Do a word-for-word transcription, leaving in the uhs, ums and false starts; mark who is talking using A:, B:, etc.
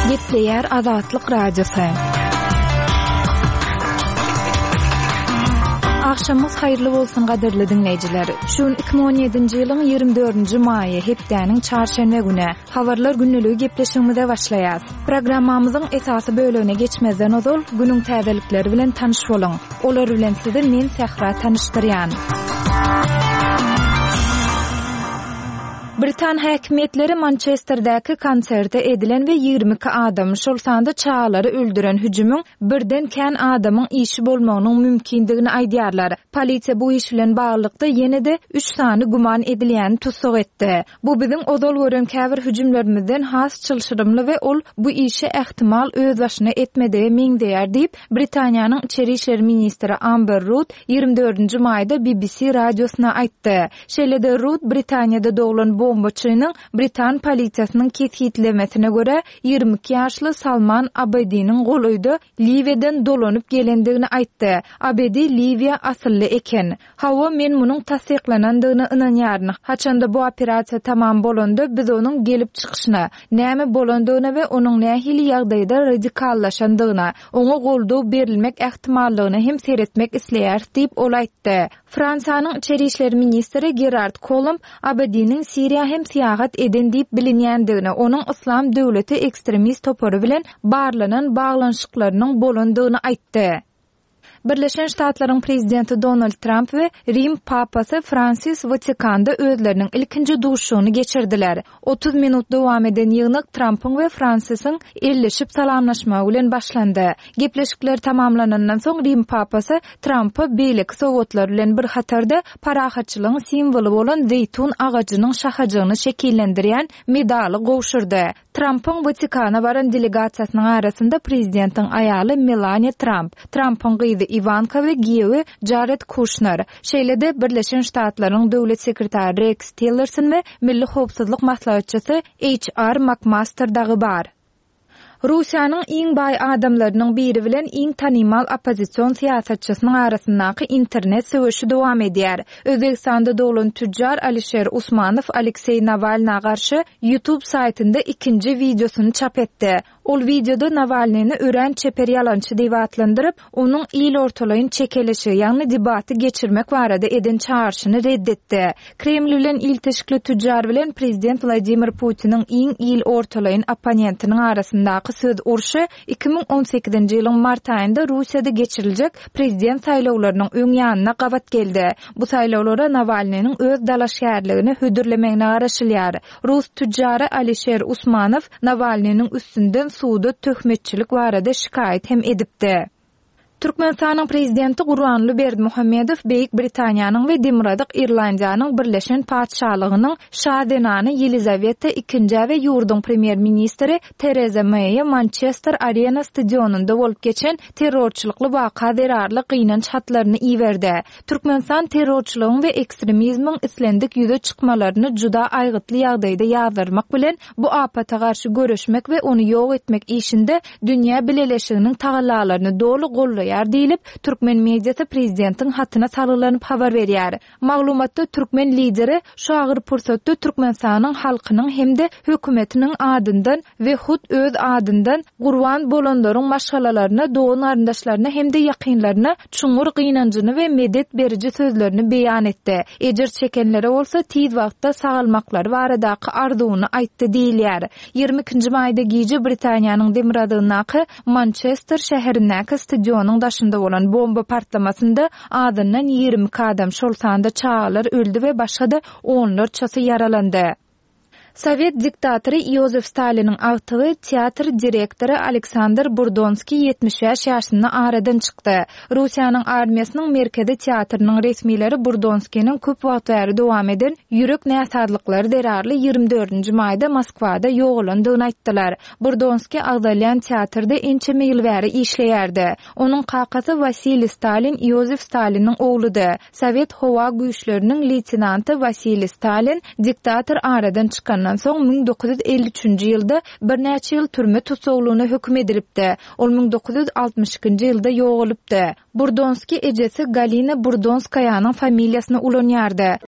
A: Gepleyer Azatlyk Radiosu. Akşamız hayırlı bolsun gaderli dinleyijiler. Şun iki bin on ýedinji ýylyň ýygrimi dördünji maýy hepdäniň çarşembe güne habarlar günnüligi gepleşigimizde başlaýar. Programmamyzyň esasy bölügine geçmezden ozal günüň täzelikleri bilen tanyş boluň. Olar bilen sizi men Sehra tanışdyrýan. Britan häkimetleri Manchesterdäki konserte edilen we ýygrimi iki adam şol sanda çağalary öldüren hüjümüň birden kän adamyň işi bolmagynyň mümkindigini aýdýarlar. Polisiýa bu iş bilen baglykda ýene-de üç sany guman edilýän tutsak etdi. Bu biziň ozal gören käbir hüjümlerimizden has çylşyrymly we ol bu işi ähtimal öz başyna etmedi meňdeýär diýip Britaniýanyň içeri işleri ministri Amber Rudd ýygrimi dördünji maýda B B C radiosyna aýtdy. Şeýle-de Rudd Britaniýada doglan bombaçynyň Britan polisiýasynyň ketgitlemesine göre ýygrimi iki ýaşly Salman Abediňiň golaýda Liwiýadan dolanyp gelendigini aýtdy. Abedi Liwiýa asylly eken. Hawa men munyň tasdiklanandygyna ynanýaryn. Haçanda bu operasiýa tamam bolanda biz onuň gelip çykyşyna, näme bolandygyna we onuň nähili ýagdaýda radikallaşandygyna, oňa goldaw berilmek ähtimallygyny hem seretmek isleýär diýip ol aýtdy. Fransanyň içeri işleri ministri Gerard Collomb Abediňiň Siriýa hem siýahat eden diýip bilinýändigini, onuň islam döwleti ekstremist topary bilen barlanan baglanşyklarynyň bolandygyny aýtdy. Birleşen Ştatlaryň prezidenti Donald Trump we Rim papasy Francis Vatikanda özleriniň ilkinji duşuny geçirdiler. otuz minut dowam eden ýygynyk Trump'yň we Francis'yň elleşip salamlaşmagy bilen başlandy. Gepleşikler tamamlanandan soň Rim papasy Trump'a beýleki sowatlar bilen bir hatarda parahatçylygyň simwolu bolan zeytun agajynyň şahajagyny şekillendirýän medali gowşurdy. Trump'yň Vatikana baran delegasiýasynyň arasynda prezidentiň aýaly Melania Trump, Trump'yň gyzy Ivanka we giýewi Jared Kushner, şeýle-de Birleşen Ştatlaryň döwlet sekretary Rex Tillerson we Milli howpsuzlyk maslahatçysy H R McMaster dagy bar. Russiýanyň iň baý adamlarynyň biri bilen iň tanymal opozisiýon siýasatçysynyň arasyndaky internet söwüşi dowam edýär. Özbekistanda doglan tüjjar Alisher Usmanow Aleksey Navalny'a garşy YouTube saytynda ikinji videosunu çap etdi. Ol videoda Navalnyny ören çeper ýalançy diýip atlandyryp, onuň il ortalaýyn çekelişi, ýagny debaty geçirmek barada eden çağrışyny reddetdi. Kreml bilen il teşkili tüjjar bilen prezident Vladimir Putin'in iň il ortalaýyn opponentiniň arasyndaky söz urşy iki bin on sekizinji ýylyň mart aýynda Russiýada geçiriljek prezident saýlawlarynyň öň ýanyna gabat geldi. Bu saýlawlara Navalnyň öz dalaşgärligini hödürlemegine garaşylýar. Rus tüjjary Alisher Usmanow Navalnyň üstünden suda töhmetçilik barada şikayet hem edipdi. Türkmenistanyň prezidenti Gurbanly Berdimuhammedow Beýik Britaniýanyň we Demiradyk Irlandiýanyň birleşen padşahlygynyň şadenany Ýelizaweta ikinji we ýurduň premier ministri Theresa May'e Manchester Arena stadionunda bolup geçen terrorçylykly waka zerarly gynanç hatlaryny iýerdi. Türkmenistan terrorçylygyň we ekstremizmiň islendik ýüze çykmalaryny juda aýgytly ýagdaýda ýazarmak bilen bu apata garşy görüşmek we ony ýok etmek işinde dünýä bileleşiginiň tagallalaryny dolu gollaýar diýilip Türkmen mediýasy prezidentiň hatyna sarylanyp habar berýär. Maglumatda Türkmen lideri şu agyr pursatda Türkmenistanyň halkynyň hemde hökümetiniň adyndan we hut öz adyndan gurban bolanlaryň maşgalalaryna, dogan aryndaşlaryna hemde ýakynlaryna çuňur gynanjyny we medet beriji sözlerini beýan etdi. Ejir çekenlere bolsa tiz wagtda sagalmaklary baradaky arzuwuny aýtdy diýilýär. ýygrimi ikinji maýda giýji Britaniýanyň Demiradyňdaky Manchester şäherindäki stadionun daşynda bolan bomba partlamasynda adyndan ýygrimi iki adam şol sanda çağalar öldü we başga-da onlarçasy yaralandy. Sovet diktatory Yosif Stalin'in agtygy teatr direktory Aleksandr Burdonskiy yetmiş beş ýaşynda aradan çykdy. Russiýanyň armiýasynyň merkezi teatrynyň resmileri Burdonskiýiň köp wagt bäri dowam eden ýürek näsarlyklary derarly ýygrimi dördünji maýda Moskwada ýogulandygyny aýtdylar. Burdonskiy Agdalyan teatrda ençeme ýyl bäri işleýärdi. Onuň kakasy Vasily Stalin Yosif Stalin'in ogludy. Sovet howa güýçleriniň leytenanty Vasily Stalin diktator aradan çykan Ondan soň bin dokuz yüz elli üçinji ýylda bir näçe ýyl türme tutsaglygyna hökm edilipdi. Ol bin dokuz yüz altmış ikinji ýylda ýogalypdy. Burdonskiy ejesi Galina Burdonskaýanyň familiýasyna ulanýardy.